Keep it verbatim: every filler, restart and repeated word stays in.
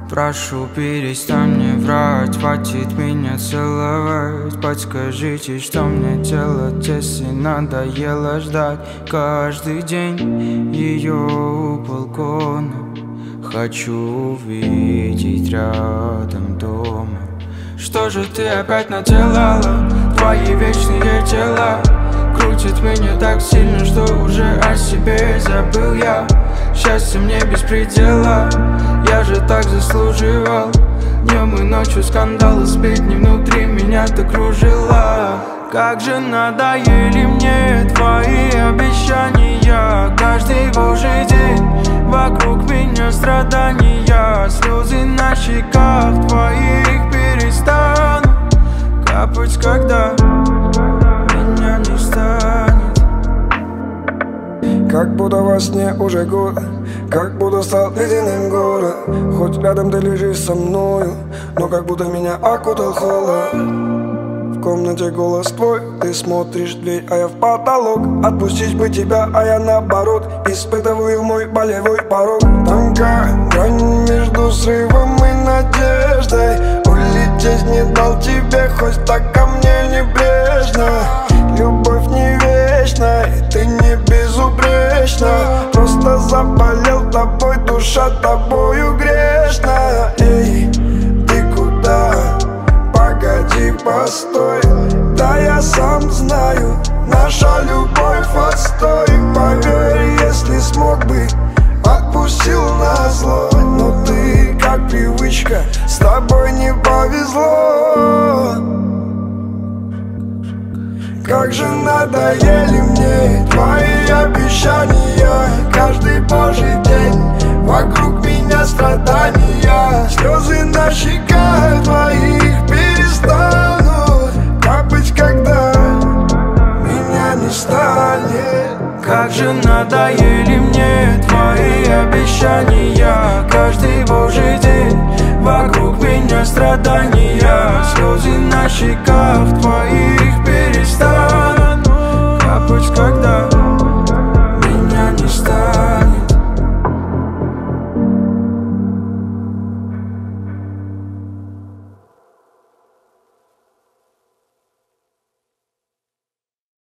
Прошу, перестань мне врать, хватит меня целовать. Подскажите, что мне делать, если надоело ждать каждый день ее у балкона. Хочу увидеть рядом дома. Что же ты опять наделала? Твои вечные дела крутят меня так сильно, что уже о себе забыл я. Счастье мне без предела, я же так заслуживал. Днем и ночью скандалы, сплетни внутри меня ты кружила. Как же надоели мне твои обещания. Каждый божий день вокруг меня страдания. Слезы на щеках твоих перестанут капать, когда меня не станет. Как будто во сне уже год, как будто стал ледяным город. Хоть рядом ты лежишь со мною, но как будто меня окутал холод. В комнате голос твой, ты смотришь в дверь, а я в потолок. Отпустить бы тебя, а я наоборот испытываю мой болевой порог. Тонкая грань между срывом и надеждой. Улететь не дал тебе, хоть так ко мне небрежно. Любовь не вечна, и ты не безупречна. Просто заболел тобой, душа тобою грешна. Эй, ты куда? Погоди, постой. Да я сам знаю, наша любовь отстой. Поверь, если смог бы, отпустил назло. Но ты, как привычка, с тобой не повезло. Как же надоели мне твои обещания. Каждый божий день вокруг меня страдания. Слезы на щеках твоих перестанут капать, когда меня не станет. Как же надоели мне твои обещания. Каждый божий день вокруг меня страдания. Слезы на щеках твоих перестанут капать, когда